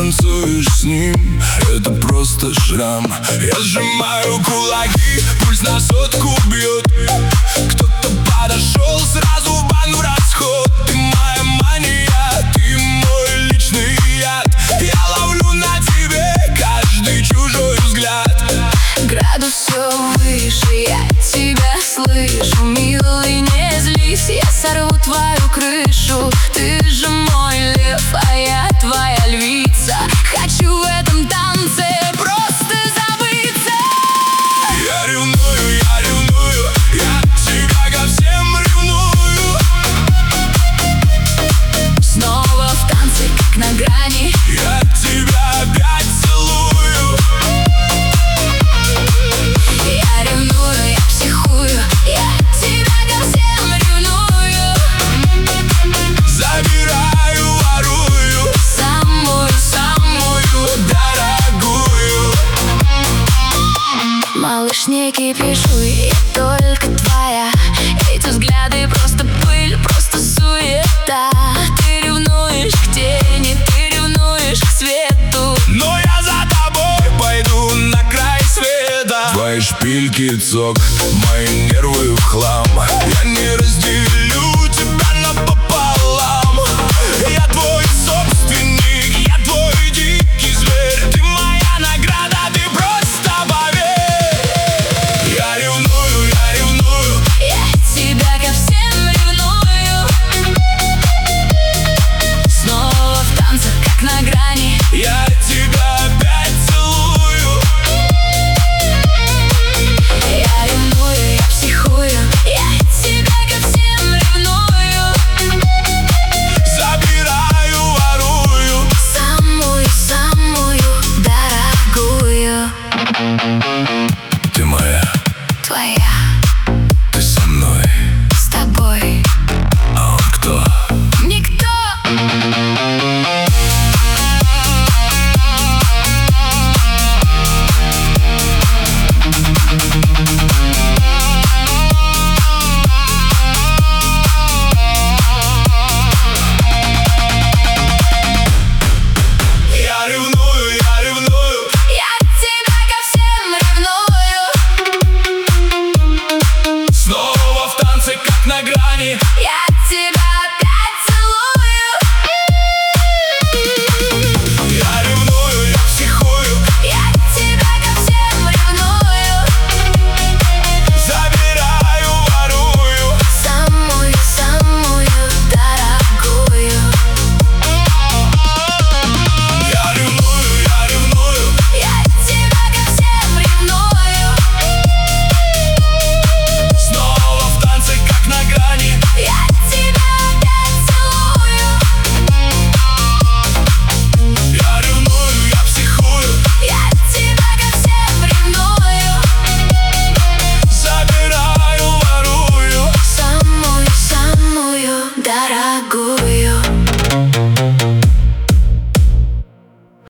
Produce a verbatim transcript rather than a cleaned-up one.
танцуешь с ним, это просто шрам. Я сжимаю кулаки, пульс на сотку бьет. Кто-то подошел, сразу в банк расход. Ты моя мания, ты мой личный яд. Я ловлю на тебе каждый чужой взгляд. Градус все выше, я тебя слышу. Милый, не злись, я сорву твою крышу. Ты же мой лев, а я твоя львица. Хочу в этом танце просто забыться. Я ревную, я ревную, я тебя ко всем ревную. Снова в танце, как на грани. Я тебя опять целую. Я ревную, я психую, я тебя ко всем ревную. Забираю, ворую Самую, самую дорогую. Малыш, не кипишуй, я только твоя. Эти взгляды просто пыль, просто суета. Ты ревнуешь к тени, ты ревнуешь к свету. Но я за тобой пойду на край света. Твои шпильки цок, мои нервы в хлам. Я не разделю тебя напополам. Я твой собственник, я твой дикий зверь. Ты моя награда, ты просто поверь. Я ревную, я ревную, Я тебя ко всем ревную. Снова в танцах, как на грани. я тебя